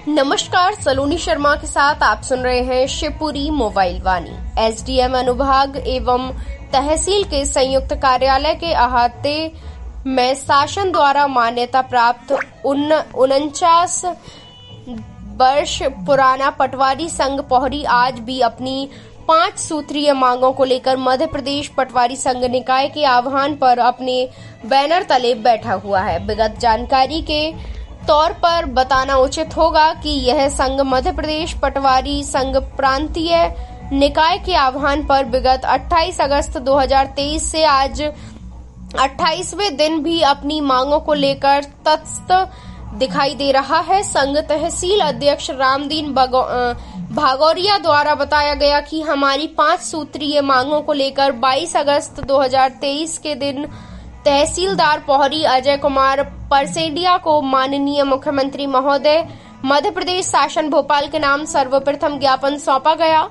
नमस्कार, सलोनी शर्मा के साथ आप सुन रहे हैं शिवपुरी मोबाइल वाणी। एसडीएम अनुभाग एवं तहसील के संयुक्त कार्यालय के अहाते में शासन द्वारा मान्यता प्राप्त 49 वर्ष पुराना पटवारी संघ पोहरी आज भी अपनी 5 सूत्रीय मांगों को लेकर मध्य प्रदेश पटवारी संघ निकाय के आह्वान पर अपने बैनर तले बैठा हुआ है। विगत जानकारी के तौर पर बताना उचित होगा कि यह संघ मध्य प्रदेश पटवारी संघ प्रांतीय निकाय के आह्वान पर विगत 28 अगस्त 2023 से आज 28वें दिन भी अपनी मांगों को लेकर तत्स्त दिखाई दे रहा है। संघ तहसील अध्यक्ष रामदीन भागौरिया द्वारा बताया गया कि हमारी 5 सूत्रीय मांगों को लेकर 22 अगस्त 2023 के दिन तहसीलदार पोहरी अजय कुमार परसेडिया को माननीय मुख्यमंत्री महोदय मध्य प्रदेश शासन भोपाल के नाम सर्वप्रथम ज्ञापन सौंपा गया।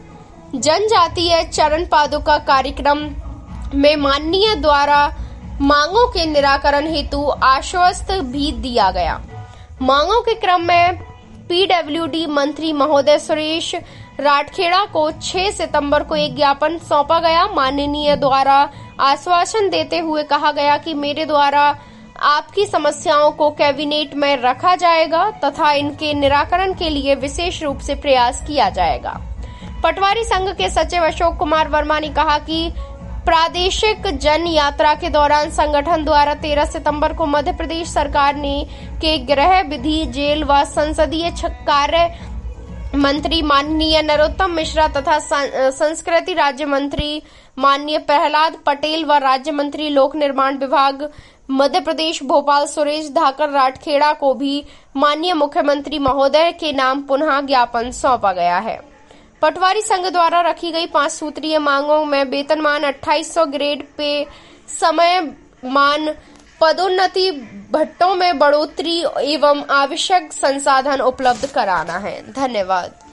जनजातीय चरण पादुका कार्यक्रम में माननीय द्वारा मांगों के निराकरण हेतु आश्वस्त भी दिया गया। मांगों के क्रम में पीडब्ल्यूडी मंत्री महोदय सुरेश राठखेड़ा को 6 सितंबर को एक ज्ञापन सौंपा गया। माननीय द्वारा आश्वासन देते हुए कहा गया कि मेरे द्वारा आपकी समस्याओं को कैबिनेट में रखा जाएगा तथा इनके निराकरण के लिए विशेष रूप से प्रयास किया जाएगा। पटवारी संघ के सचिव अशोक कुमार वर्मा ने कहा कि प्रादेशिक जन यात्रा के दौरान संगठन द्वारा 13 सितंबर को मध्य प्रदेश सरकार ने के गृह विधि जेल व संसदीय कार्य मंत्री माननीय नरोत्तम मिश्रा तथा संस्कृति राज्य मंत्री माननीय प्रहलाद पटेल व राज्य मंत्री लोक निर्माण विभाग मध्य प्रदेश भोपाल सुरेश धाकर राठखेड़ा को भी माननीय मुख्यमंत्री महोदय के नाम पुनः ज्ञापन सौंपा गया है। पटवारी संघ द्वारा रखी गई 5 सूत्रीय मांगों में वेतनमान 2800 ग्रेड पे समयमान पदोन्नति भत्तों में बढ़ोतरी एवं आवश्यक संसाधन उपलब्ध कराना है। धन्यवाद।